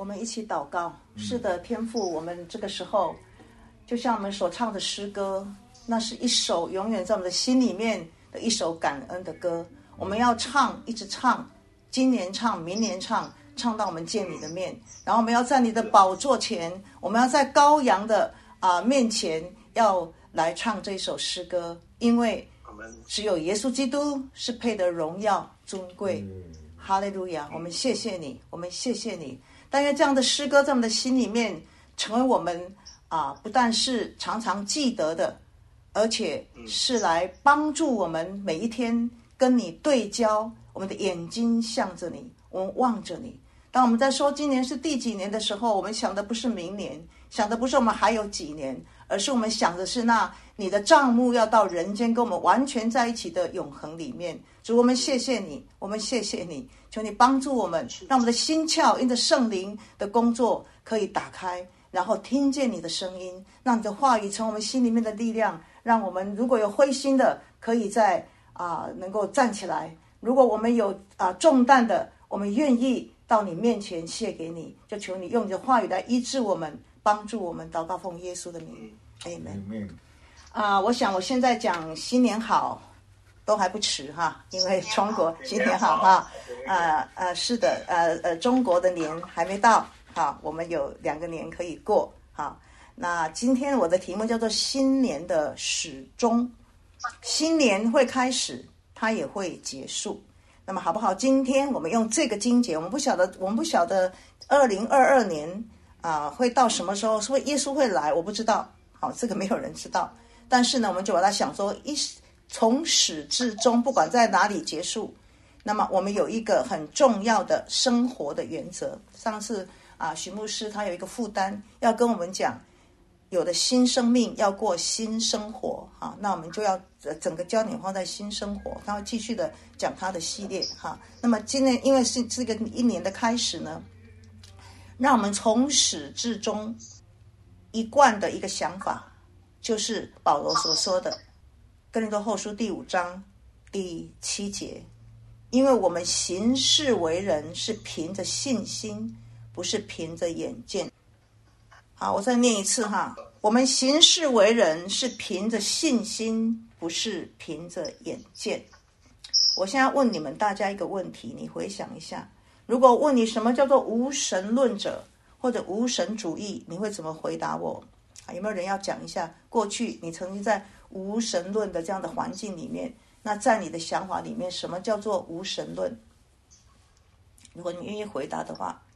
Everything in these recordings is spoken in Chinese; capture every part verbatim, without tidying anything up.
我们一起祷告。是的，天父，我们这个时候就像我们所唱的诗歌，那是一首永远在我们的心里面的一首感恩的歌。我们要唱，一直唱，今年唱，明年唱，唱到我们见你的面。然后我们要在你的宝座前，我们要在羔羊的啊、呃、面前，要来唱这首诗歌，因为只有耶稣基督是配得荣耀尊贵。哈利路亚！我们谢谢你，我们谢谢你。但愿这样的诗歌在我们的心里面，成为我们啊、呃，不但是常常记得的，而且是来帮助我们每一天跟你对焦，我们的眼睛向着你，我们望着你。当我们在说今年是第几年的时候，我们想的不是明年，想的不是我们还有几年，而是我们想的是那你的账目要到人间跟我们完全在一起的永恒里面。主，我们谢谢你，我们谢谢你，求你帮助我们，让我们的心窍因着圣灵的工作可以打开，然后听见你的声音，让你的话语成我们心里面的力量，让我们如果有灰心的，可以在啊、呃、能够站起来；如果我们有啊、呃、重担的，我们愿意到你面前卸给你，就求你用你的话语来医治我们，帮助我们。祷告奉耶稣的名 Amen。 啊、呃，我想我现在讲新年好都还不迟哈，因为中国新年好哈，呃呃是的，呃呃中国的年还没到哈，我们有两个年可以过哈。那今天我的题目叫做新年的始终，新年会开始，它也会结束。那么好不好？今天我们用这个经节，我们不晓得，我们不晓得二零二二年啊、呃、会到什么时候，说耶稣会来，我不知道，好，这个没有人知道。但是呢，我们就把它想说一。从始至终，不管在哪里结束，那么我们有一个很重要的生活的原则。上次啊，许牧师他有一个负担，要跟我们讲，有的新生命要过新生活啊，那我们就要整个焦点放在新生活，他会继续的讲他的系列哈。那么今年因为是这个一年的开始呢，让我们从始至终一贯的一个想法，就是保罗所说的。哥林多后书第五章第七节，因为我们行事为人是凭着信心，不是凭着眼见。好，我再念一次哈，我们行事为人是凭着信心，不是凭着眼见。我现在问你们大家一个问题，你回想一下，如果问你什么叫做无神论者或者无神主义，你会怎么回答我？有没有人要讲一下过去你曾经在无神论的这样的环境里面，那在你的想法里面，什么叫做无神论？如果你愿意回答的话。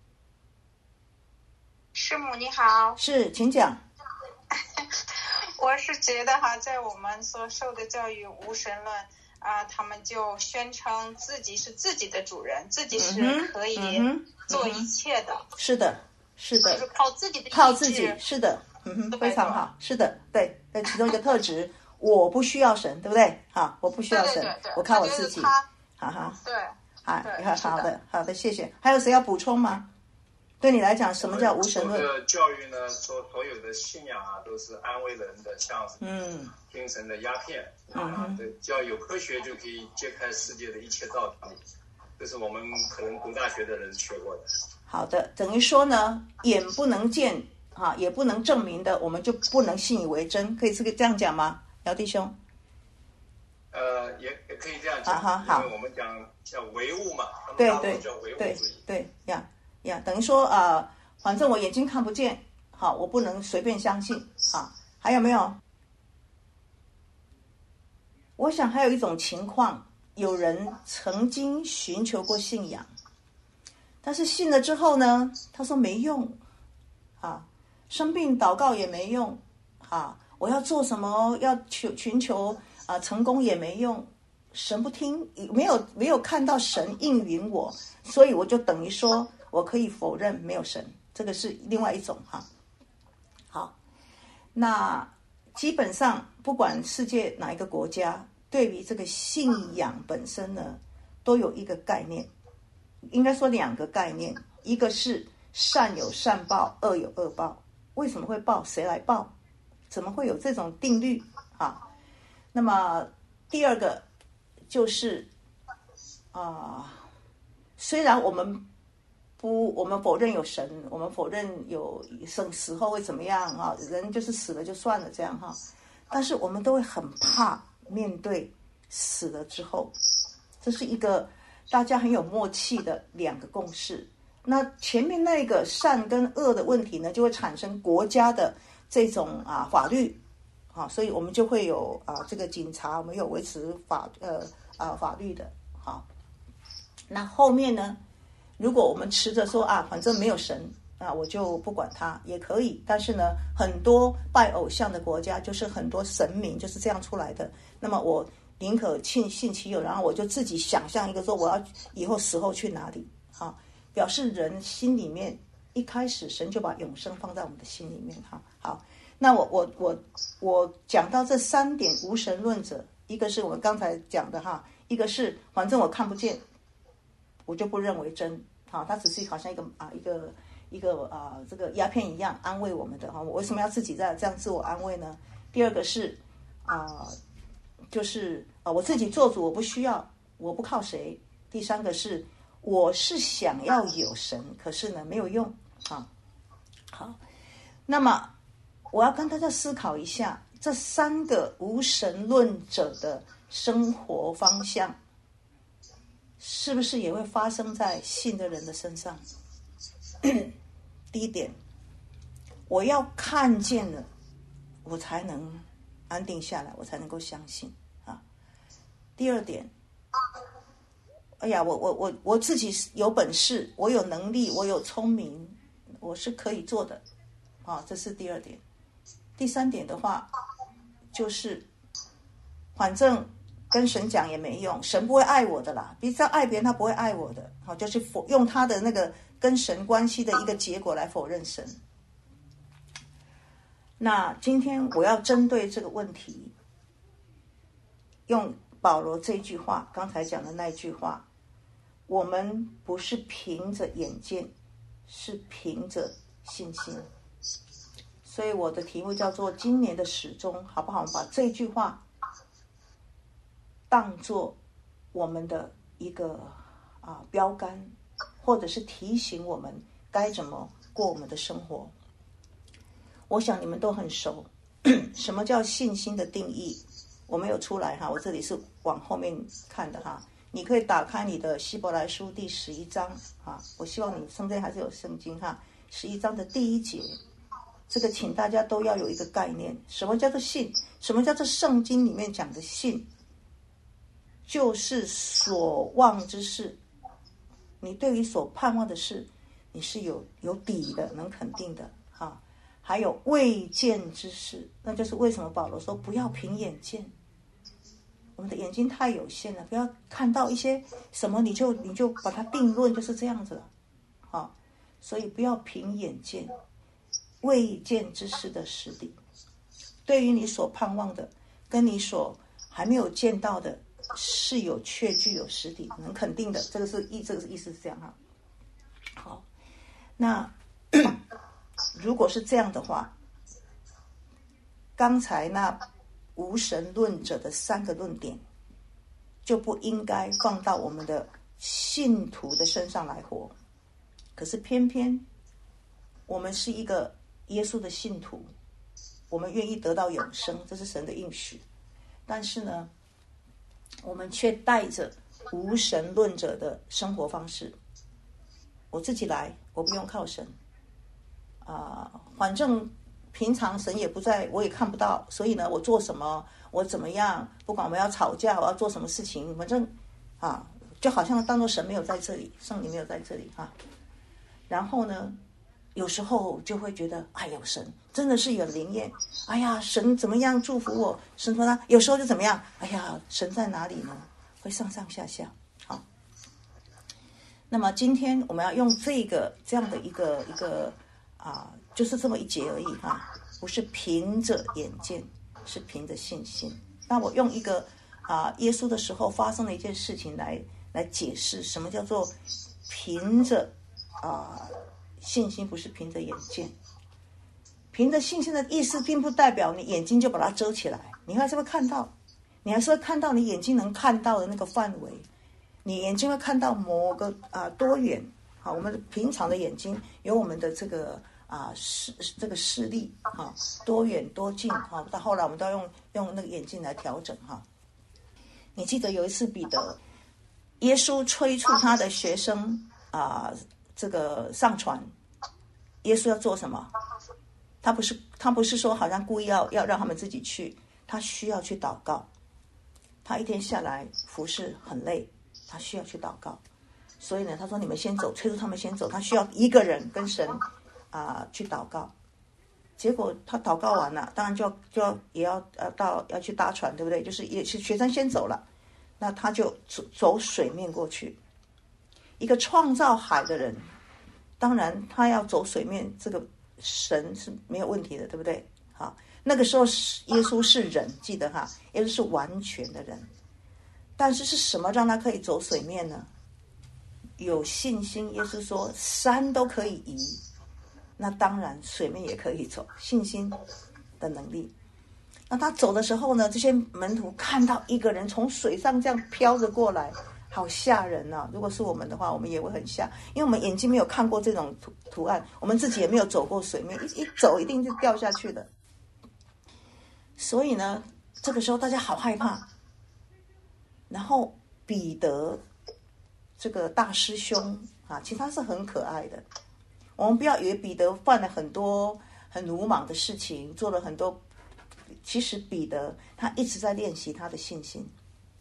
师母你好。 是，请讲。 我是觉得哈，在我们所受的教育无神论啊、呃，他们就宣称自己是自己的主人，自己是可以做一切的。嗯嗯、 是的，是的， 就是靠自己的意志， 靠自己，是的。嗯哼，非常好，是的，对，那其中一个特质，我不需要神，对不对？好，我不需要神， 对对对对， 我靠我自己，哈哈， 对， 好，好的，好的，谢谢。还有谁要补充吗？对你来讲，什么叫无神论？ 的教育呢，所所有的信仰啊，都是安慰人的，像嗯，精神的鸦片啊，嗯、只要有科学就可以揭开世界的一切道理，这是我们可能读大学的人学过的。 好的，等于说呢，眼不能见。啊，也不能证明的，我们就不能信以为真，可以这个这样讲吗，姚弟兄？ 呃，也也可以这样讲，啊、好，因为我们讲叫唯物嘛， 对对叫唯物对主义， 对呀呀，等于说啊、呃，反正我眼睛看不见，好，我不能随便相信，好，还有没有？我想还有一种情况，有人曾经寻求过信仰，但是信了之后呢，他说没用，啊。生病祷告也没用，啊，我要做什么要求寻求啊成功也没用，神不听，没有没有看到神应允我，所以我就等于说我可以否认没有神，这个是另外一种哈。好，那基本上不管世界哪一个国家，对于这个信仰本身呢，都有一个概念，应该说两个概念，一个是善有善报，恶有恶报。为什么会报？谁来报？怎么会有这种定律啊？那么第二个就是啊、呃，虽然我们不，我们否认有神，我们否认有生死后会怎么样啊？人就是死了就算了这样哈。但是我们都会很怕面对死了之后，这是一个大家很有默契的两个共识。那前面那个善跟恶的问题呢，就会产生国家的这种啊法律啊，所以我们就会有啊这个警察，我们有维持法呃啊法律的。好，那后面呢？如果我们持着说啊，反正没有神啊，我就不管他也可以。但是呢，很多拜偶像的国家，就是很多神明就是这样出来的。那么我宁可信信其有，然后我就自己想象一个说，我要以后死后去哪里啊？表示人心里面一开始神就把永生放在我们的心里面哈。好，那我我我我讲到这三点无神论者，一个是我们刚才讲的哈，一个是反正我看不见，我就不认为真，好，它只是好像一个啊一个一个啊这个鸦片一样安慰我们的哈。我为什么要自己在这样自我安慰呢？第二个是啊，就是啊我自己做主，我不需要，我不靠谁。第三个是我是想要有神，可是呢没有用啊。好，那么我要跟大家思考一下，这三个无神论者的生活方向，是不是也会发生在信的人的身上？第一点，我要看见了，我才能安定下来，我才能够相信啊。第二点，哎呀，我我我我自己有本事，我有能力，我有聪明，我是可以做的啊，这是第二点。第三点的话，就是反正跟神讲也没用，神不会爱我的啦。比如爱别人，他不会爱我的，好，就是否用他的那个跟神关系的一个结果来否认神。那今天我要针对这个问题，用保罗这句话，刚才讲的那句话，我们不是凭着眼见，是凭着信心。所以我的题目叫做今年的始终，好不好？我们把这句话当作我们的一个啊标杆，或者是提醒我们该怎么过我们的生活。我想你们都很熟，什么叫信心的定义？我没有出来哈，我这里是往后面看的哈。你可以打开你的希伯来书第十一章啊，我希望你身边还是有圣经哈。十一章的第一节，这个请大家都要有一个概念，什么叫做信？什么叫做圣经里面讲的信？就是所望之事，你对于所盼望的事，你是有有底的，能肯定的哈。还有未见之事，那就是为什么保罗说不要凭眼见，我们的眼睛太有限了，不要看到一些什么你就你就把它定论就是这样子了，好，所以不要凭眼见，未见之事的实底，对于你所盼望的，跟你所还没有见到的，是有确据有实底，能肯定的，这个是意，这个是意思是这样哈。好，那如果是这样的话，刚才那无神论者的三个论点就不应该放到我们的信徒的身上来活。可是偏偏我们是一个耶稣的信徒，我们愿意得到永生，这是神的应许，但是呢我们却带着无神论者的生活方式，我自己来，我不用靠神啊、呃，反正平常神也不在，我也看不到，所以呢我做什么我怎么样，不管我们要吵架，我要做什么事情，反正啊就好像当作神没有在这里，圣灵没有在这里啊。然后呢有时候就会觉得哎呀神真的是有灵验，哎呀神怎么样祝福我，神说他有时候就怎么样，哎呀神在哪里呢，会上上下下。好，那么今天我们要用这个这样的一个一个啊，就是这么一节而已啊，不是凭着眼见，是凭着信心。那我用一个啊耶稣的时候发生的一件事情来来解释什么叫做凭着啊信心，不是凭着眼见。凭着信心的意思并不代表你眼睛就把它遮起来，你还是会看到，你还是会看到你眼睛能看到的那个范围，你眼睛会看到某个啊多远好，我们平常的眼睛有我们的这个啊视这个视力啊多远多近哈，到后来我们都要用用那个眼镜来调整哈。你记得有一次彼得，耶稣催促他的学生啊这个上船，耶稣要做什么？他不是他不是说好像故意要要让他们自己去，他需要去祷告。他一天下来服侍很累，他需要去祷告。所以呢，他说你们先走，催促他们先走，他需要一个人跟神啊、呃、去祷告。结果他祷告完了，当然就要就要也要呃到要去搭船，对不对？就是也是学生先走了，那他就走走水面过去。一个创造海的人，当然他要走水面，这个神是没有问题的，对不对？好，那个时候耶稣是人，记得哈，耶稣是完全的人。但是是什么让他可以走水面呢？有信心，耶稣说山都可以移，那当然水面也可以走，信心的能力。那他走的时候呢，这些门徒看到一个人从水上这样飘着过来，好吓人啊！如果是我们的话，我们也会很吓，因为我们眼睛没有看过这种 图, 图案，我们自己也没有走过水面，一一走一定就掉下去的。所以呢，这个时候大家好害怕。然后彼得这个大师兄啊，其实他是很可爱的。我们不要以为彼得犯了很多很鲁莽的事情，做了很多，其实彼得他一直在练习他的信心。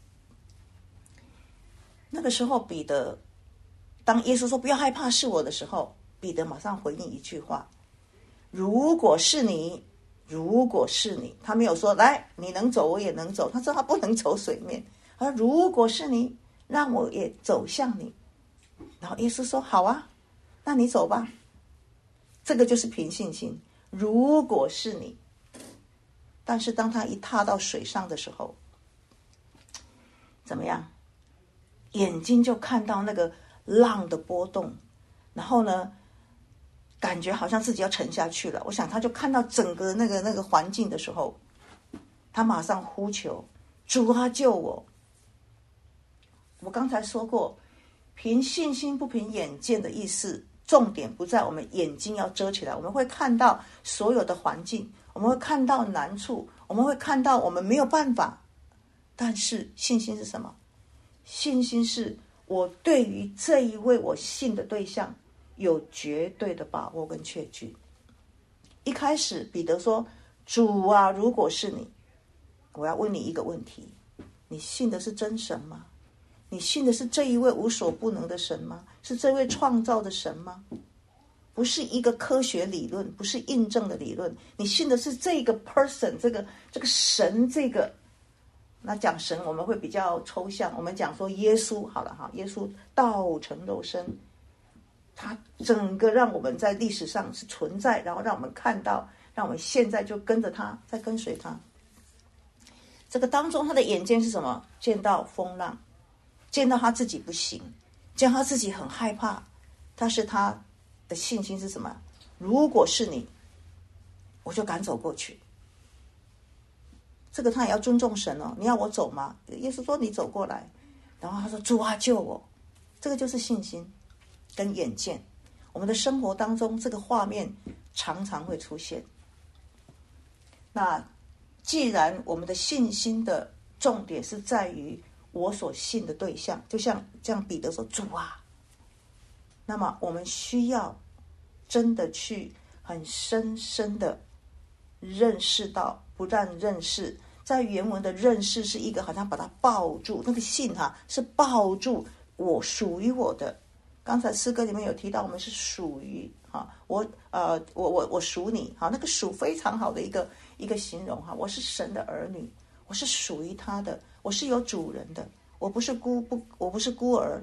那个时候彼得，当耶稣说不要害怕是我的时候，彼得马上回应一句话：如果是你，如果是你。他没有说来你能走我也能走，他说他不能走水面，而如果是你，让我也走向你。然后耶稣说好啊，那你走吧。这个就是凭信心，如果是你。但是当他一踏到水上的时候，怎么样？眼睛就看到那个浪的波动，然后呢感觉好像自己要沉下去了。我想他就看到整个那个那个环境的时候，他马上呼求主啊救我。我刚才说过，凭信心不凭眼见的意思，重点不在我们眼睛要遮起来，我们会看到所有的环境，我们会看到难处，我们会看到我们没有办法。但是信心是什么？信心是我对于这一位我信的对象有绝对的把握跟确据。一开始彼得说主啊，如果是你，我要问你一个问题，你信的是真神吗？你信的是这一位无所不能的神吗？是这位创造的神吗？不是一个科学理论，不是印证的理论，你信的是这个 person， 这个这个神，这个那讲神我们会比较抽象，我们讲说耶稣好了哈，耶稣道成肉身，他整个让我们在历史上是存在，然后让我们看到，让我们现在就跟着他，再跟随他。这个当中他的眼见是什么？见到风浪，见到他自己不行，见到他自己很害怕，但是他的信心是什么？如果是你，我就赶走过去。这个他也要尊重神哦，你要我走吗？耶稣说你走过来，然后他说主啊救我。这个就是信心跟眼见。我们的生活当中这个画面常常会出现。那既然我们的信心的重点是在于我所信的对象，就像这样彼得说主啊，那么我们需要真的去很深深的认识到，不但认识，在原文的认识是一个好像把它抱住，那个信哈、啊、是抱住我属于我的。刚才诗歌里面有提到我们是属于哈，我呃我我我属你哈，那个属非常好的一个一个形容哈，我是神的儿女，我是属于他的，我是有主人的，我不是孤不我不是孤儿。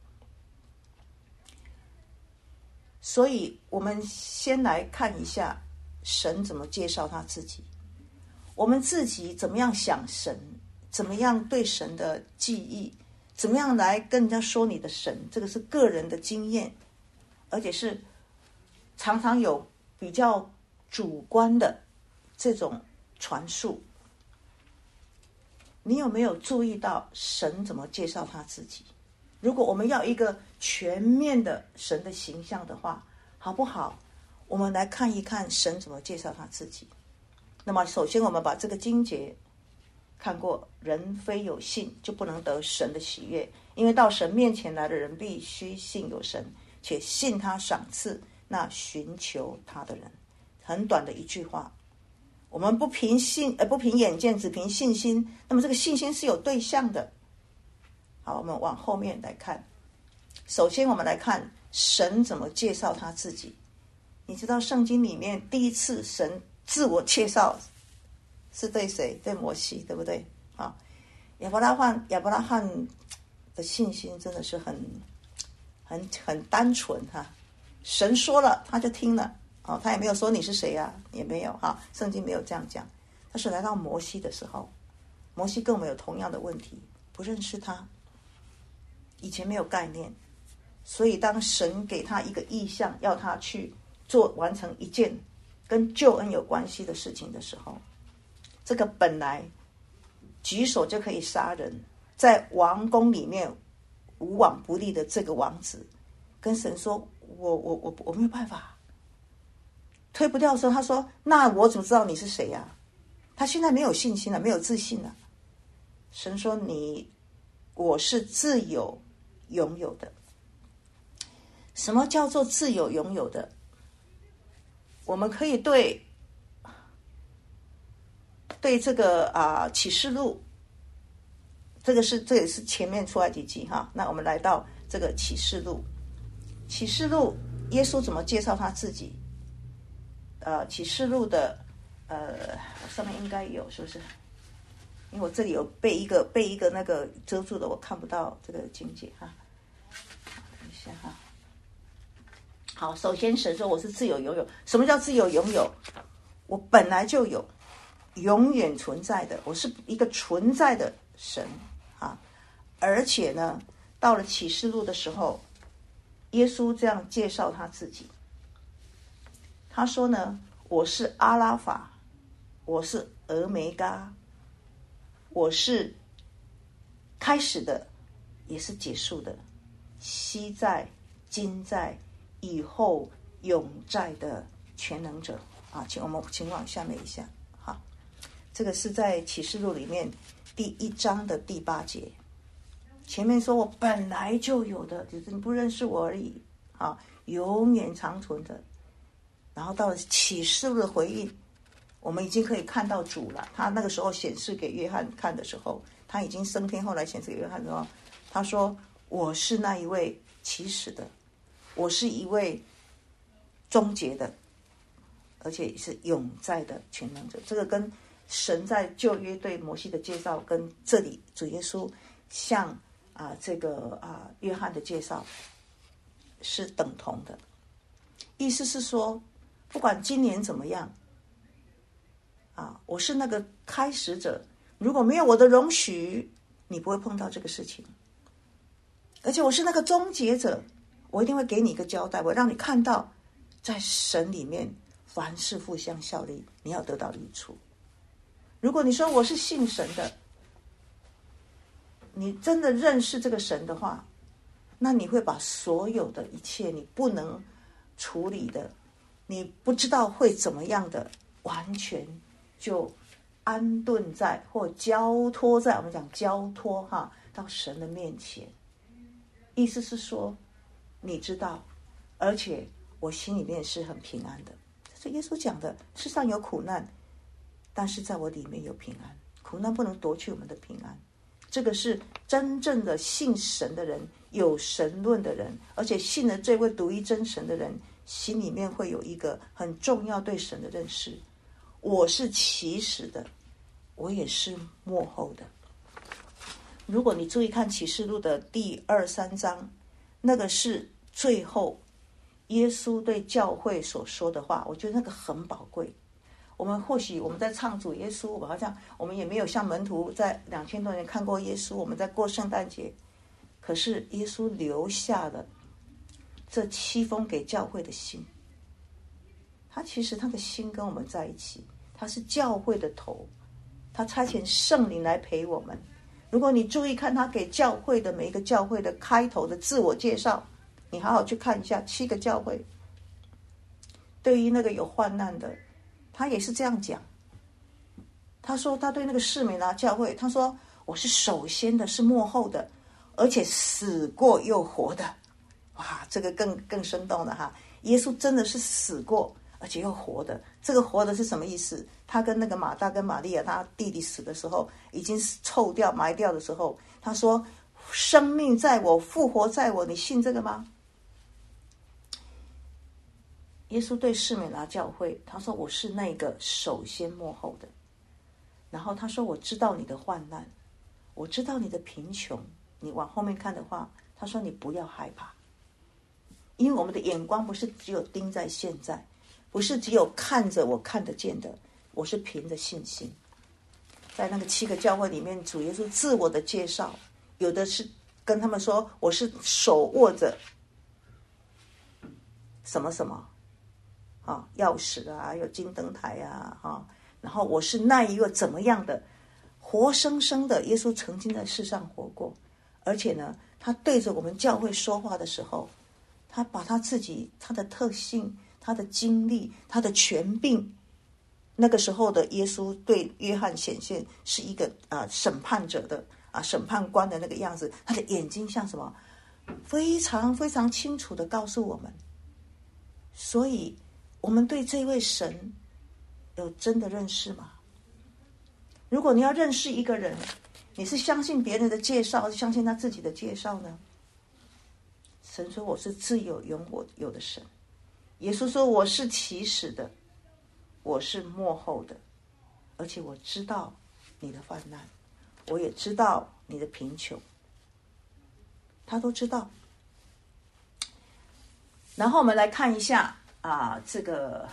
所以我们先来看一下神怎么介绍他自己，我们自己怎么样想神，怎么样对神的记忆，怎么样来跟人家说你的神，这个是个人的经验，而且是常常有比较主观的这种传述。你有没有注意到神怎么介绍他自己？ 如果我们要一个全面的神的形象的话，好不好？我们来看一看神怎么介绍他自己。那么首先我们把这个经节看过，人非有信就不能得神的喜悦，因为到神面前来的人必须信有神，且信他赏赐那寻求他的人。很短的一句话，我们不凭信呃不凭眼见，只凭信心。那么这个信心是有对象的。好，我们往后面来看。首先我们来看神怎么介绍他自己。你知道圣经里面第一次神自我介绍是对谁？对摩西，对不对？啊，亚伯拉罕亚伯拉罕的信心真的是很很很单纯哈、啊。神说了他就听了，哦，他也没有说你是谁啊，也没有哈、啊，圣经没有这样讲。但是来到摩西的时候，摩西跟我们有同样的问题，不认识他，以前没有概念，所以当神给他一个意象，要他去做完成一件跟救恩有关系的事情的时候，这个本来举手就可以杀人，在王宫里面无往不利的这个王子，跟神说：“我我我我没有办法。”推不掉的时候，他说：“那我怎么知道你是谁呀、啊？”他现在没有信心了，没有自信了。神说：“你，我是自有拥有的。”什么叫做自有拥有的？我们可以对对这个啊启示录，这个是这也是前面出埃及记哈。那我们来到这个启示录，启示录耶稣怎么介绍他自己？呃，启示录的呃上面应该有，是不是？因为我这里有被一个被一个那个遮住的，我看不到这个经节哈。等一下哈。好，首先神说我是自由拥有。什么叫自由拥有？我本来就有，永远存在的，我是一个存在的神啊！而且呢，到了启示录的时候，耶稣这样介绍他自己，他说呢：“我是阿拉法，我是俄梅嘎，我是开始的，也是结束的，昔在，今在，以后永在的全能者。”啊，请我们请往下面一下。好，这个是在启示录里面第一章的第八节。前面说我本来就有的，只是你不认识我而已。啊，永远长存的。然后到了启示录的回应，我们已经可以看到主了。他那个时候显示给约翰看的时候，他已经升天，后来显示给约翰的时候，他说：“我是那一位起始的，我是一位终结的。”而且是永在的全能者。这个跟神在旧约对摩西的介绍，跟这里主耶稣向啊、呃、这个啊、呃、约翰的介绍是等同的。意思是说，不管今年怎么样啊，我是那个开始者，如果没有我的容许，你不会碰到这个事情。而且我是那个终结者，我一定会给你一个交代，我让你看到在神里面凡事互相效力，你要得到益处。如果你说我是信神的，你真的认识这个神的话，那你会把所有的一切你不能处理的，你不知道会怎么样的，完全就安顿在或交托在，我们讲交托哈，到神的面前。意思是说，你知道，而且我心里面是很平安的。这是耶稣讲的，世上有苦难，但是在我里面有平安。苦难不能夺去我们的平安。这个是真正的信神的人，有神论的人，而且信了这位独一真神的人，心里面会有一个很重要对神的认识。我是起始的，我也是末后的。如果你注意看启示录的第二三章，那个是最后耶稣对教会所说的话，我觉得那个很宝贵。我们或许我们在唱主耶稣，好像我们也没有像门徒在两千多年看过耶稣，我们在过圣诞节，可是耶稣留下了这七封给教会的信。他其实他的心跟我们在一起，他是教会的头，他差遣圣灵来陪我们。 如果你注意看他给教会的每一个教会的开头的自我介绍，你好好去看一下七个教会，对于那个有患难的，他也是这样讲。他说他对那个士美拿教会，他说我是首先的，是末后的，而且死过又活的。哇，这个更更生动了哈！耶稣真的是死过而且又活的。这个活的是什么意思？他跟那个马大跟玛利亚他弟弟死的时候，已经臭掉埋掉的时候，他说生命在我，复活在我，你信这个吗？耶稣对士美拿教会，他说我是那个首先末后的。然后他说我知道你的患难，我知道你的贫穷。你往后面看的话，他说你不要害怕，因为我们的眼光不是只有盯在现在，不是只有看着我看得见的，我是凭着信心。在那个七个教会里面，主耶稣自我的介绍，有的是跟他们说我是手握着什么什么啊，钥匙啊，有金灯台啊，啊，然后我是那一个怎么样的活生生的耶稣曾经在世上活过。而且呢，他对着我们教会说话的时候，他把他自己他的特性、他的经历、他的权柄，那个时候的耶稣对约翰显现是一个啊、呃、审判者的啊审判官的那个样子，他的眼睛像什么，非常非常清楚的告诉我们。所以我们对这位神有真的认识吗？如果你要认识一个人，你是相信别人的介绍，还是相信他自己的介绍呢？神说我是自有永我有的神。耶稣说我是起始的，我是末后的，而且我知道你的患难，我也知道你的贫穷，他都知道。然后我们来看一下啊，这个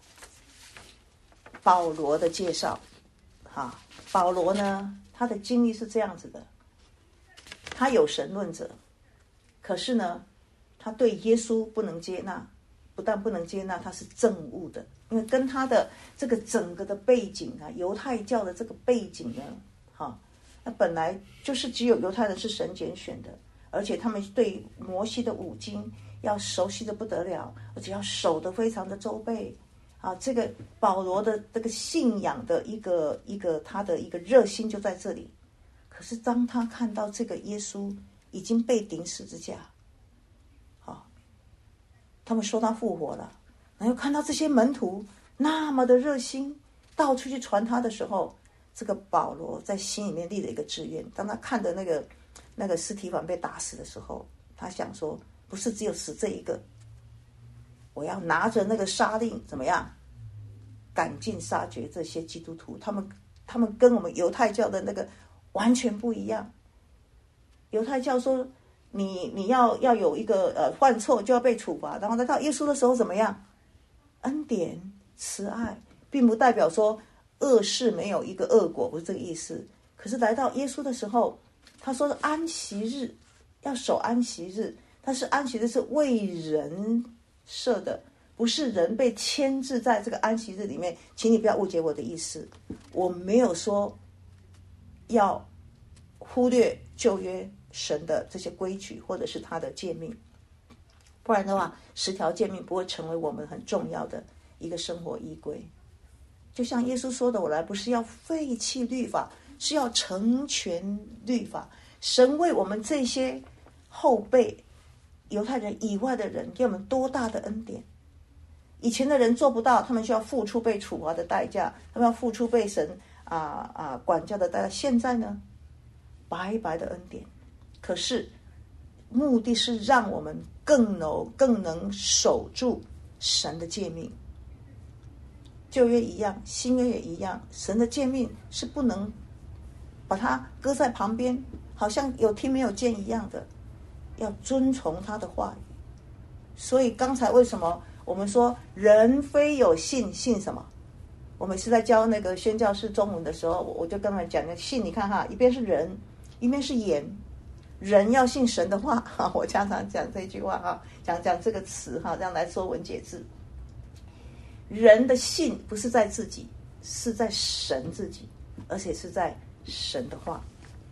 保罗的介绍。啊，保罗呢，他的经历是这样子的，他有神论者，可是呢，他对耶稣不能接纳，不但不能接纳，他是憎恶的，因为跟他的这个整个的背景啊，犹太教的这个背景呢，哈，那本来就是只有犹太人是神拣选的，而且他们对摩西的五经要熟悉的不得了，而且要守得非常的周备。啊，这个保罗的这个信仰的一个一个他的一个热心就在这里。可是当他看到这个耶稣已经被钉十字架，好，他们说他复活了，然后看到这些门徒那么的热心，到处去传他的时候，这个保罗在心里面立了一个志愿。当他看着那个那个司提反被打死的时候，他想说，不是只有死这一个，我要拿着那个杀令怎么样赶尽杀绝这些基督徒。他们他们跟我们犹太教的那个完全不一样。犹太教说你你要要有一个呃犯错就要被处罚，然后来到耶稣的时候怎么样？恩典慈爱，并不代表说恶事没有一个恶果，不是这个意思。可是来到耶稣的时候，他说安息日要守安息日，但是安息日是为人设的，不是人被牵制在这个安息日里面。请你不要误解我的意思，我没有说要忽略旧约神的这些规矩或者是他的诫命，不然的话十条诫命不会成为我们很重要的一个生活依归。就像耶稣说的，我来不是要废弃律法，是要成全律法。神为我们这些后辈犹太人以外的人给我们多大的恩典。以前的人做不到，他们需要付出被处罚的代价，他们要付出被神啊啊管教的代价。现在呢，白白的恩典，可是目的是让我们更能更能守住神的诫命。旧约一样，新约也一样，神的诫命是不能把它搁在旁边，好像有听没有见一样的，要遵从他的话语。所以刚才为什么我们说人非有信，信什么？我每次在教那个宣教士中文的时候，我就跟他们讲，信你看哈，一边是人，一边是言。人要信神的话，我常常讲这句话哈，讲讲这个词哈，这样来说文解字。人的信不是在自己，是在神自己，而且是在神的话。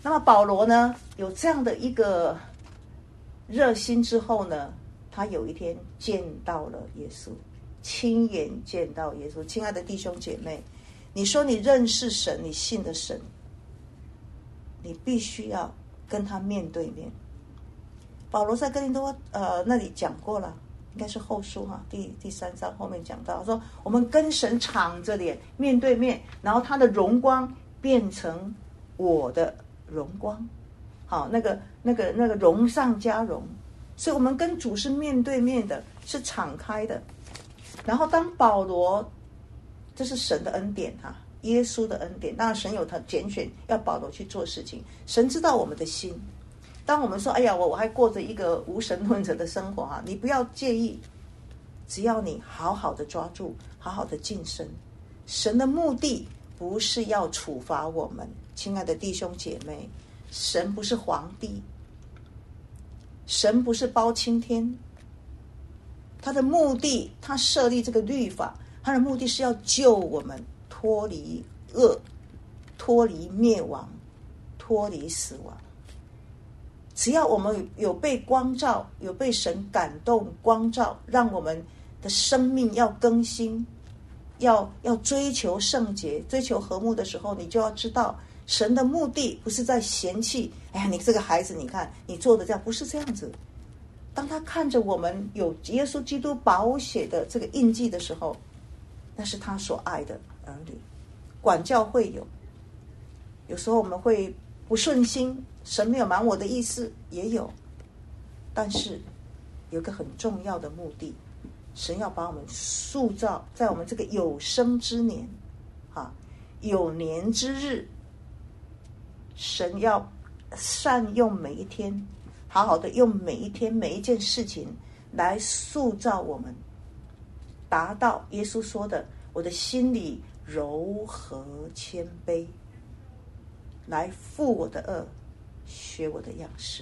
那么保罗呢，有这样的一个热心之后呢，他有一天见到了耶稣，亲眼见到耶稣。亲爱的弟兄姐妹，你说你认识神，你信的神，你必须要跟他面对面。保罗在哥林多呃那里讲过了，应该是后书哈，第第三章后面讲到说，我们跟神敞着脸面对面，然后他的荣光变成我的荣光，好，那个那个那个荣上加荣，所以我们跟主是面对面的，是敞开的。然后当保罗，这是神的恩典哈，耶稣的恩典，当然神有他拣选要保罗去做事情，神知道我们的心。当我们说哎呀，我我还过着一个无神论者的生活哈，你不要介意，只要你好好的抓住，好好的晋升。神的目的不是要处罚我们，亲爱的弟兄姐妹，神不是皇帝，神不是包青天，他的目的，他设立这个律法，他的目的是要救我们脱离恶，脱离灭亡，脱离死亡。只要我们有被光照，有被神感动光照，让我们的生命要更新，要要追求圣洁，追求和睦的时候，你就要知道神的目的不是在嫌弃，哎呀，你这个孩子，你看你做的这样，不是这样子。当他看着我们有耶稣基督宝血的这个印记的时候，那是他所爱的儿女。管教会有，有时候我们会不顺心，神没有瞒我的意思也有，但是有个很重要的目的，神要把我们塑造在我们这个有生之年啊，有年之日，神要善用每一天，好好的用每一天每一件事情来塑造我们，达到耶稣说的，我的心里柔和谦卑，来负我的恶，学我的样式。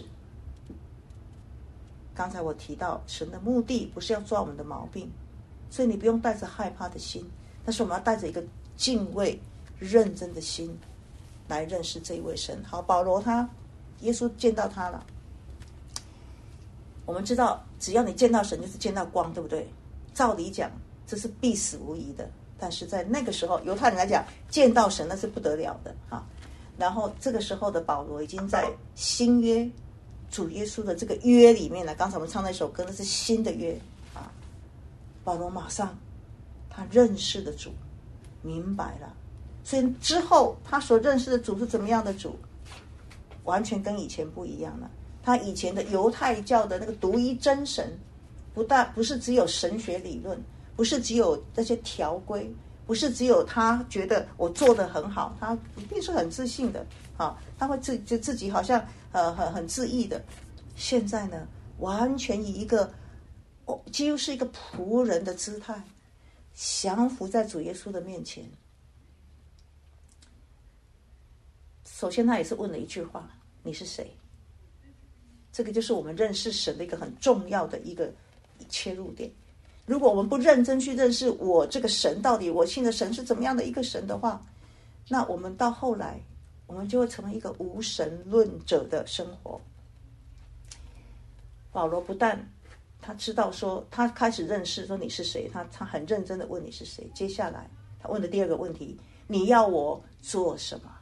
刚才我提到神的目的不是要抓我们的毛病，所以你不用带着害怕的心，但是我们要带着一个敬畏认真的心来认识这一位神。好，保罗他耶稣见到他了，我们知道只要你见到神就是见到光，对不对？照理讲这是必死无疑的，但是在那个时候犹太人来讲，见到神那是不得了的啊。然后这个时候的保罗已经在新约主耶稣的这个约里面了，刚才我们唱那首歌那是新的约啊。保罗马上他认识的主明白了，所以之后他所认识的主是怎么样的主，完全跟以前不一样了。他以前的犹太教的那个独一真神，不但不是只有神学理论，不是只有这些条规，不是只有他觉得我做得很好，他一定是很自信的啊，他会自就自己好像呃很很自意的。现在呢，完全以一个哦几乎是一个仆人的姿态，降服在主耶稣的面前。首先，他也是问了一句话：“你是谁？”这个就是我们认识神的一个很重要的一个切入点。如果我们不认真去认识我这个神到底我信的神是怎么样的一个神的话，那我们到后来我们就会成为一个无神论者的生活。保罗不但他知道说他开始认识说你是谁，他他很认真的问你是谁。接下来他问的第二个问题，你要我做什么？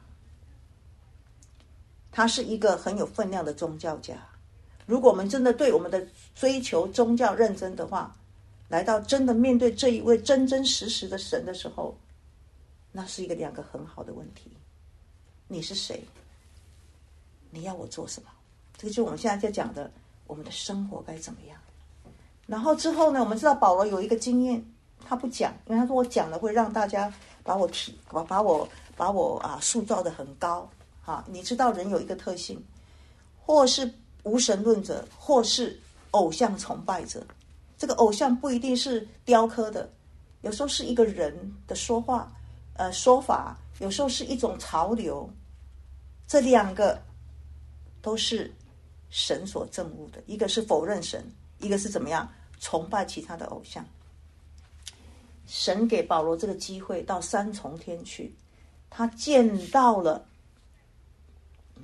他是一个很有分量的宗教家。如果我们真的对我们的追求宗教认真的话，来到真的面对这一位真真实实的神的时候，那是一个两个很好的问题。你是谁？你要我做什么？这个就是我们现在在讲的，我们的生活该怎么样。然后之后呢，我们知道保罗有一个经验，他不讲，因为他说我讲了会让大家把我提把把我把我啊塑造得很高啊。你知道人有一个特性，或是无神论者，或是偶像崇拜者。这个偶像不一定是雕刻的，有时候是一个人的说话呃说法，有时候是一种潮流。这两个都是神所憎恶的，一个是否认神，一个是怎么样崇拜其他的偶像。神给保罗这个机会到三重天去，他见到了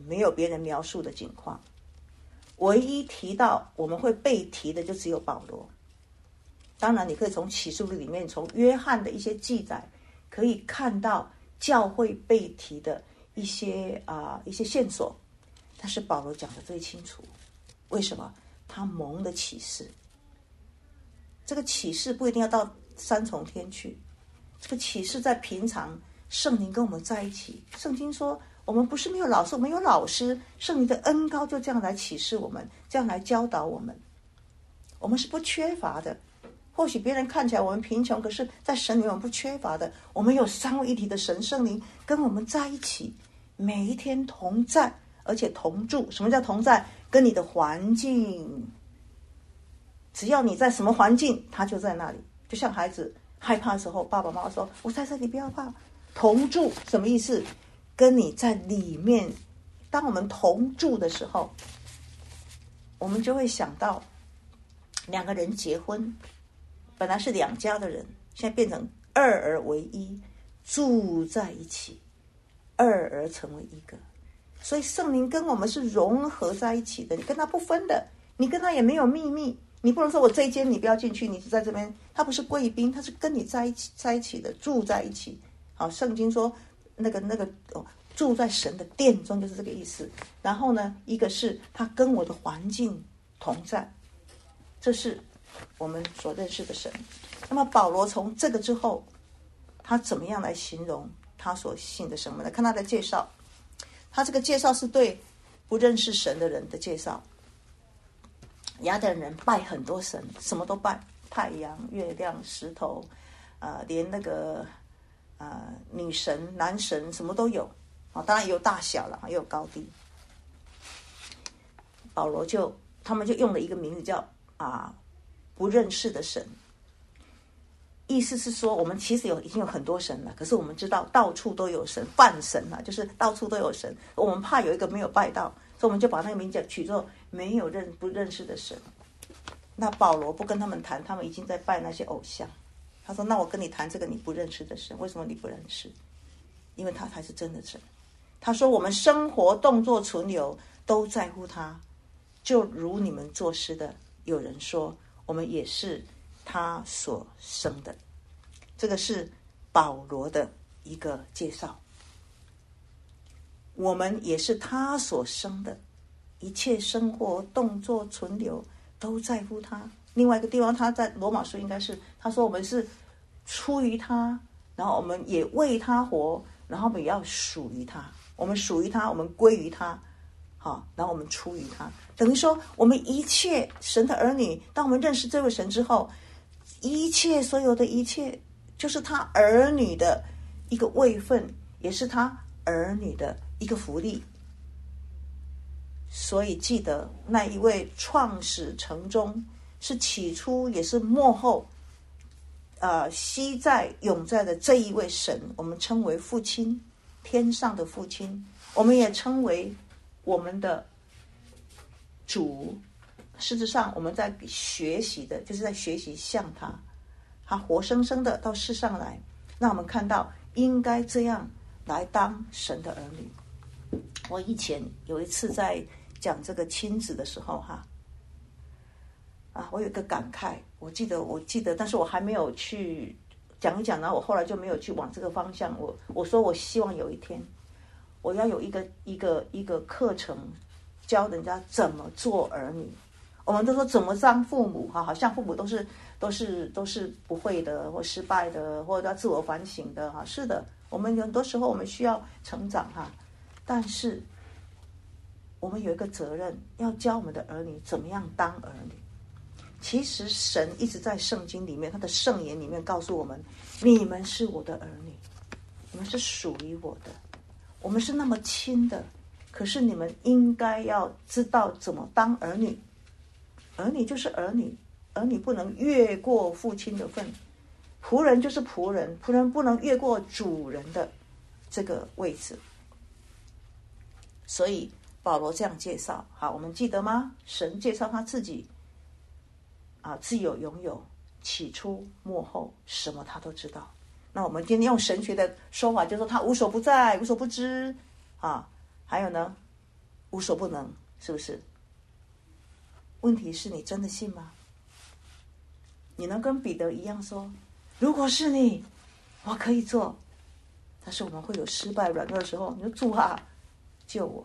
没有别人描述的情况，唯一提到我们会被提的就只有保罗。当然你可以从启示录里面，从约翰的一些记载可以看到教会被提的一些啊、呃、一些线索，但是保罗讲得最清楚。为什么？他蒙的启示，这个启示不一定要到三重天去，这个启示在平常圣灵跟我们在一起。圣经说我们不是没有老师，我们有老师，圣灵的恩膏就这样来启示我们，这样来教导我们，我们是不缺乏的。或许别人看起来我们贫穷，可是在神里面我们不缺乏的。我们有三位一体的神圣灵跟我们在一起，每一天同在，而且同住。什么叫同在？跟你的环境，只要你在什么环境，他就在那里。就像孩子害怕的时候，爸爸妈妈说我在这里，不要怕。同住什么意思？跟你在里面。当我们同住的时候，我们就会想到两个人结婚，本来是两家的人，现在变成二而为一，住在一起，二而成为一个。所以圣灵跟我们是融合在一起的，你跟他不分的，你跟他也没有秘密。你不能说我这一间你不要进去，你是在这边，他不是贵宾，他是跟你在一起在一起的，住在一起。好，圣经说那个那个、哦、住在神的殿中，就是这个意思。然后呢，一个是他跟我的环境同在，这是我们所认识的神。那么保罗从这个之后，他怎么样来形容他所信的神？我们来看他的介绍。他这个介绍是对不认识神的人的介绍。雅典人拜很多神，什么都拜，太阳、月亮、石头，呃，连那个呃女神、男神什么都有啊，当然也有大小了，也有高低。保罗就他们就用了一个名字叫啊不认识的神。意思是说，我们其实有已经有很多神了，可是我们知道到处都有神，泛神啊，就是到处都有神。我们怕有一个没有拜到，所以我们就把那个名字取作没有认不认识的神。那保罗不跟他们谈，他们已经在拜那些偶像。他说：“那我跟你谈这个你不认识的神，为什么你不认识？因为他才是真的神。”他说：“我们生活、动作、存留都在乎他，就如你们作诗的有人说，我们也是他所生的。”这个是保罗的一个介绍。我们也是他所生的，一切生活、动作、存留都在乎他。另外一个地方，他在罗马书应该是他说我们是出于他，然后我们也为他活，然后我们也要属于他。我们属于他，我们归于他，好，然后我们出于他。等于说，我们一切神的儿女，当我们认识这位神之后，一切所有的一切，就是他儿女的一个位分，也是他儿女的一个福利。所以记得那一位创始成终，是起初也是末后，呃，昔在永在的这一位神，我们称为父亲，天上的父亲，我们也称为我们的主。事实上，我们在学习的，就是在学习像他，他活生生的到世上来，让我们看到应该这样来当神的儿女。我以前有一次在讲这个亲子的时候，哈，啊，我有一个感慨，我记得，我记得，但是我还没有去讲一讲，然后我后来就没有去往这个方向。我我说我希望有一天，我要有一个一个一个课程，教人家怎么做儿女。我们都说怎么当父母，哈，好像父母都是都是都是不会的，或失败的，或者要自我反省的，哈，是的，我们很多时候我们需要成长，哈，但是我们有一个责任，要教我们的儿女怎么样当儿女。其实神一直在圣经里面，他的圣言里面告诉我们，你们是我的儿女，你们是属于我的，我们是那么亲的，可是你们应该要知道怎么当儿女。儿女就是儿女，儿女不能越过父亲的份，仆人就是仆人，仆人不能越过主人的这个位置。所以保罗这样介绍，好，我们记得吗？神介绍他自己啊，自有永有，起初末后，什么他都知道。那我们今天用神学的说法，就是说他无所不在，无所不知啊。还有呢， 无所不能，是不是？问题是你真的信吗？你能跟彼得一样说，如果是你，我可以做。但是我们会有失败软弱的时候，你就主啊，救我。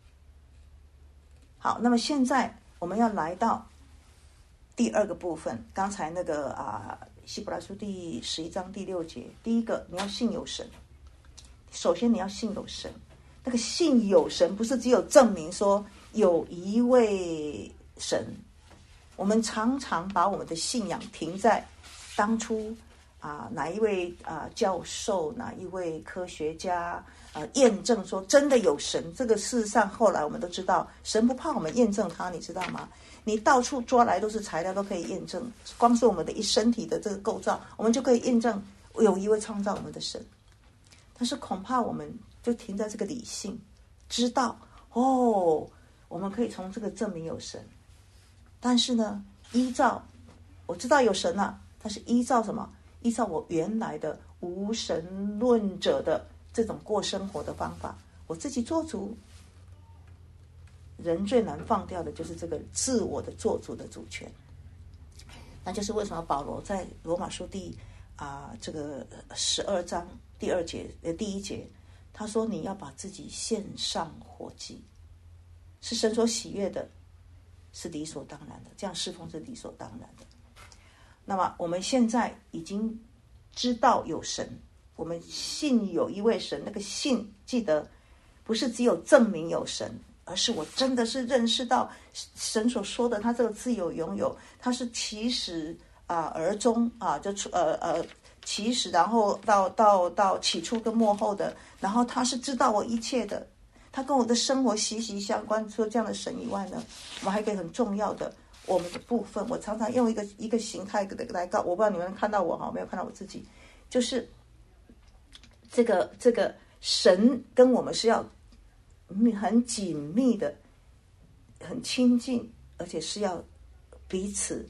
好，那么现在我们要来到第二个部分，刚才那个啊，希伯来书第十一章第六节，第一个你要信有神。首先你要信有神，那个信有神不是只有证明说有一位神，我们常常把我们的信仰停在当初啊哪一位啊教授，哪一位科学家啊验证说真的有神。这个事实上后来我们都知道，神不怕我们验证它，你知道吗？你到处抓来都是材料，都可以验证。光是我们的一身体的这个构造，我们就可以验证有一位创造我们的神。但是恐怕我们就停在这个理性，知道哦，我们可以从这个证明有神。但是呢，依照我知道有神了、啊，但是依照什么？依照我原来的无神论者的这种过生活的方法，我自己做主。人最难放掉的就是这个自我的做主的主权。那就是为什么保罗在罗马书第啊、呃、这个十二章第二节呃第一节，他说你要把自己献上活祭，是神所喜悦的，是理所当然的，这样侍奉是理所当然的。那么我们现在已经知道有神，我们信有一位神，那个信记得不是只有证明有神，而是我真的是认识到神所说的他这个自由拥有，他是其始啊、呃、而终啊，就呃呃其始，然后到到到起初跟末后的，然后他是知道我一切的，他跟我的生活息息相关。除了这样的神以外呢，我们还有一个很重要的我们的部分，我常常用一个一个形态来告，我不知道你们看到我哈，没有看到我自己，就是这个这个神跟我们是要很紧密的、很亲近，而且是要彼此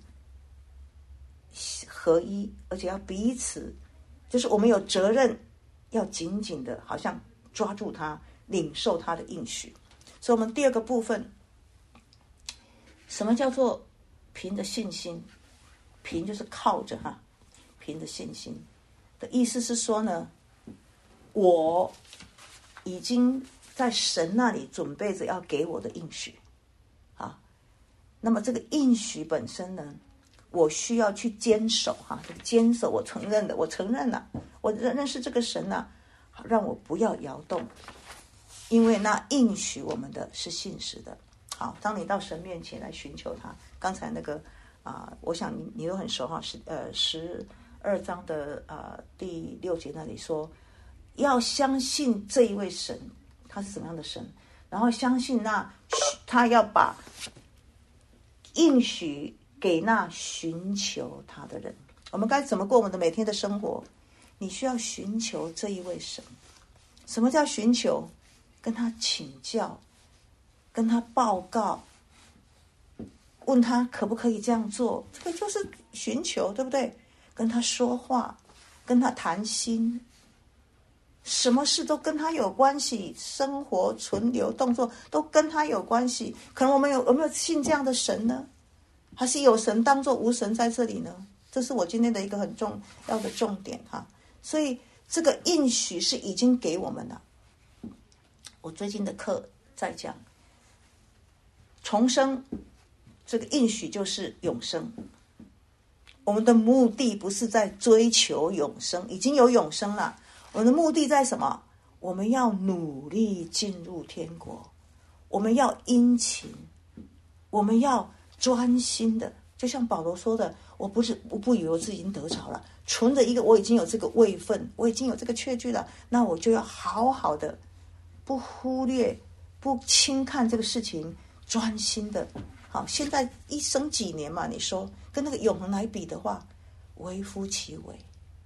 合一，而且要彼此，就是我们有责任要紧紧的，好像抓住它，领受它的应许。所以，我们第二个部分，什么叫做凭着信心？凭就是靠着哈，凭着信心的意思是说呢，我已经在神那里准备着要给我的应许啊。那么这个应许本身呢，我需要去坚守哈，坚守我承认的，我承认了，我认识这个神啊，让我不要摇动，因为那应许我们的是信实的。好，当你到神面前来寻求他，刚才那个啊、呃，我想你你都很熟哈，十呃十二章的啊、呃、第六节那里说，要相信这一位神，他是什么样的神，然后相信那他要把应许给那寻求他的人。我们该怎么过我们的每天的生活？你需要寻求这一位神。什么叫寻求？跟他请教，跟他报告，问他可不可以这样做，这个就是寻求，对不对？跟他说话，跟他谈心，什么事都跟他有关系，生活存留动作都跟他有关系。可能我们有有没有信这样的神呢？还是有神当作无神在这里呢？这是我今天的一个很重要的重点哈。所以这个应许是已经给我们了。我最近的课在讲重生，这个应许就是永生。我们的目的不是在追求永生，已经有永生了。我们的目的在什么？我们要努力进入天国，我们要殷勤，我们要专心的。就像保罗说的，我不是我不以为我自己已经得着了，存着一个我已经有这个位分，我已经有这个确据了，那我就要好好的，不忽略不轻看这个事情，专心的。好，现在一生几年嘛，你说跟那个永恒来比的话，微乎其微。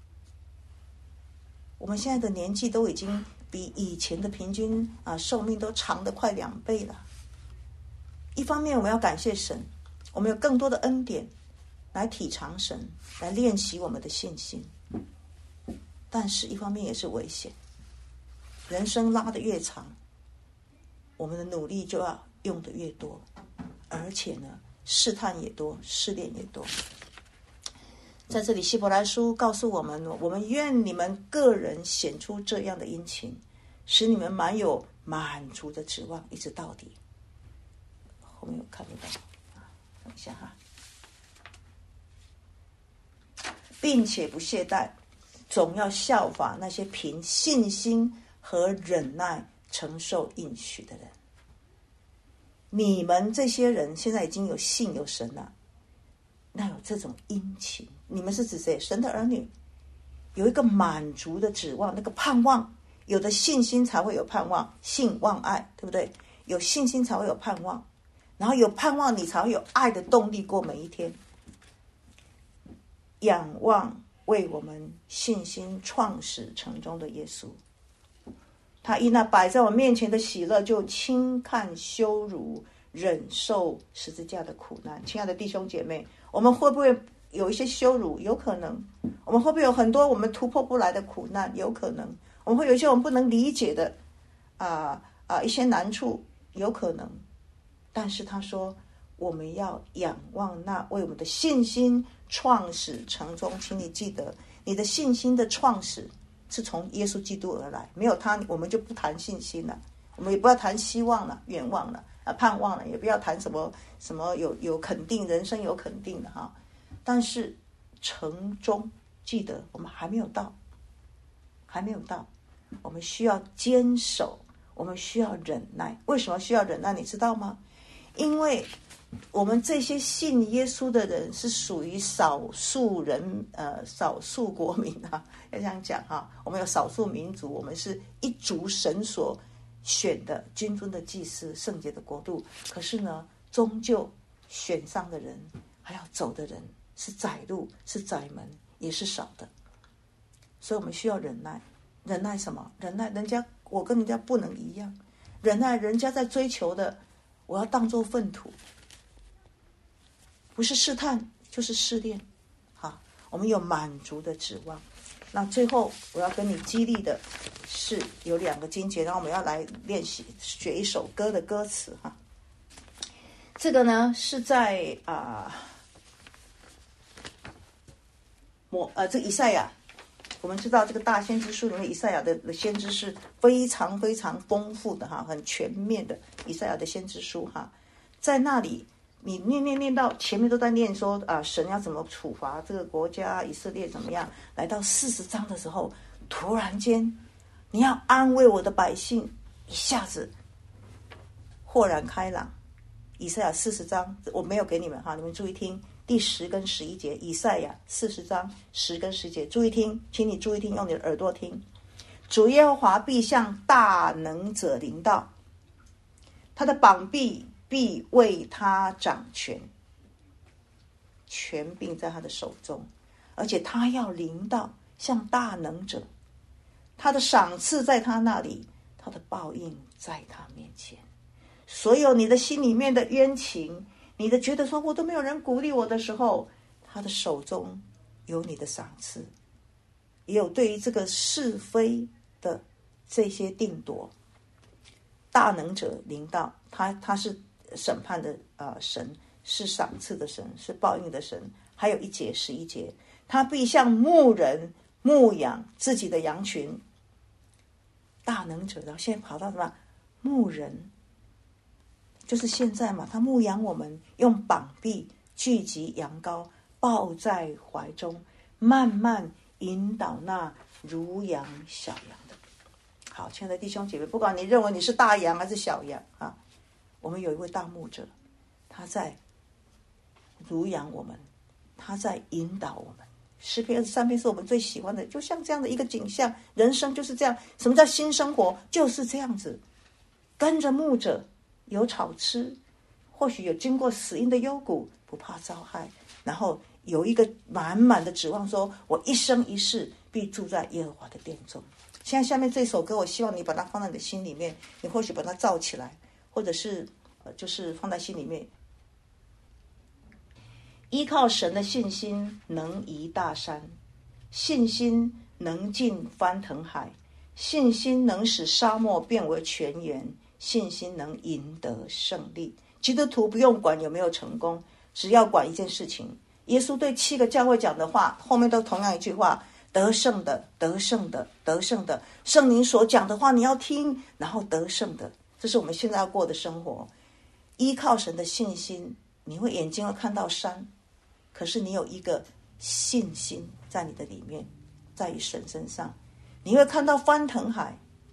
我们现在的年纪都已经比以前的平均啊寿命都长得快两倍了。一方面我们要感谢神，我们有更多的恩典来体尝神，来练习我们的信心。但是一方面也是危险，人生拉得越长， 我们的努力就要用的越多，而且呢，试探也多，试炼也多。在这里希伯来书告诉我们，我们愿你们个人显出这样的殷勤，使你们满有满足的指望，一直到底。后面有看不到，等一下哈。并且不懈怠，总要效法那些凭信心和忍耐承受应许的人。你们这些人现在已经有信有神了，那有这种殷勤，你们是指谁？神的儿女，有一个满足的指望，那个盼望，有的信心才会有盼望，信望爱，对不对？有信心才会有盼望，然后有盼望，你才会有爱的动力过每一天。仰望为我们信心创始成终的耶稣，他因那摆在我面前的喜乐，就轻看羞辱，忍受十字架的苦难。亲爱的弟兄姐妹，我们会不会有一些羞辱？有可能。我们会不会有很多我们突破不来的苦难？有可能。我们会有一些我们不能理解的啊啊一些难处，有可能。但是他说，我们要仰望那为我们的信心创始成终。请你记得，你的信心的创始是从耶稣基督而来，没有他我们就不谈信心了，我们也不要谈希望了、愿望了、啊盼望了，也不要谈什么什么有有肯定，人生有肯定的哈。但是成终，记得我们还没有到，还没有到，我们需要坚守，我们需要忍耐。为什么需要忍耐？你知道吗？因为我们这些信耶稣的人是属于少数人，呃，少数国民啊，要这样讲哈。我们有少数民族，我们是一族神所选的君尊的祭司，圣洁的国度。可是呢，终究选上的人，还要走的人是窄路，是窄门，也是少的。所以我们需要忍耐。忍耐什么？忍耐人家，我跟人家不能一样。忍耐人家在追求的，我要当作粪土。不是试探就是试炼，好，我们有满足的指望。那最后我要跟你激励的是有两个经节，然后我们要来练习学一首歌的歌词哈。这个呢是在啊，我呃这以赛亚，我们知道这个大先知书里面以赛亚的先知是非常非常丰富的哈，很全面的以赛亚的先知书哈，在那里。你念念念到前面都在念说啊，神要怎么处罚这个国家以色列怎么样？来到四十章的时候，突然间你要安慰我的百姓，一下子豁然开朗。以赛亚四十章我没有给你们哈，你们注意听第十跟十一节。以赛亚四十章十跟十节，注意听，请你注意听，用你的耳朵听。主耶和华必向大能者临到，他的膀臂必为他掌权，权柄在他的手中，而且他要临到像大能者，他的赏赐在他那里，他的报应在他面前。所有你的心里面的冤情，你的觉得说我都没有人鼓励我的时候，他的手中有你的赏赐，也有对于这个是非的这些定夺。大能者临到，他他是审判的、呃、神，是赏赐的神，是报应的神。还有一节十一节，他必像牧人牧养自己的羊群。大能者，然后现在跑到什么？牧人，就是现在嘛，他牧养我们，用膀臂聚集羊羔，抱在怀中，慢慢引导那如羊小羊的。好，亲爱的弟兄姐妹，不管你认为你是大羊还是小羊啊，我们有一位大牧者，他在乳养我们，他在引导我们。诗篇二十三篇是我们最喜欢的，就像这样的一个景象，人生就是这样。什么叫新生活？就是这样子，跟着牧者，有草吃，或许有经过死荫的幽谷，不怕遭害，然后有一个满满的指望，说我一生一世必住在耶和华的殿中。现在下面这首歌，我希望你把它放在你的心里面，你或许把它造起来，或者是呃，就是放在心里面。依靠神的信心能移大山，信心能进翻腾海，信心能使沙漠变为泉源， 信心能赢得胜利。基督徒不用管有没有成功，只要管一件事情。耶稣对七个教会讲的话，后面都同样一句话：得胜的，得胜的，得胜的。圣灵所讲的话你要听，然后得胜的。这是我们现在要过的生活。依靠神的信心，你会眼睛会看到山，可是你有一个信心在你的里面，在于神身上，你会看到翻腾海，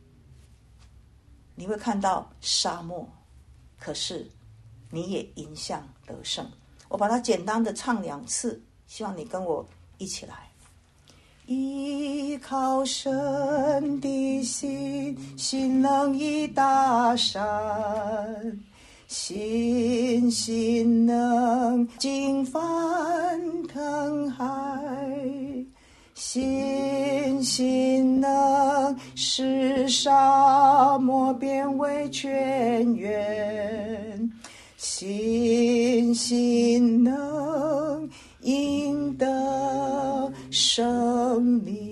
你会看到沙漠，可是你也迎向得胜。我把它简单的唱两次，希望你跟我一起来。依靠神的心，心能移大山，信心能经翻腾海，信心能使沙漠变为泉源，信心能赢得胜利。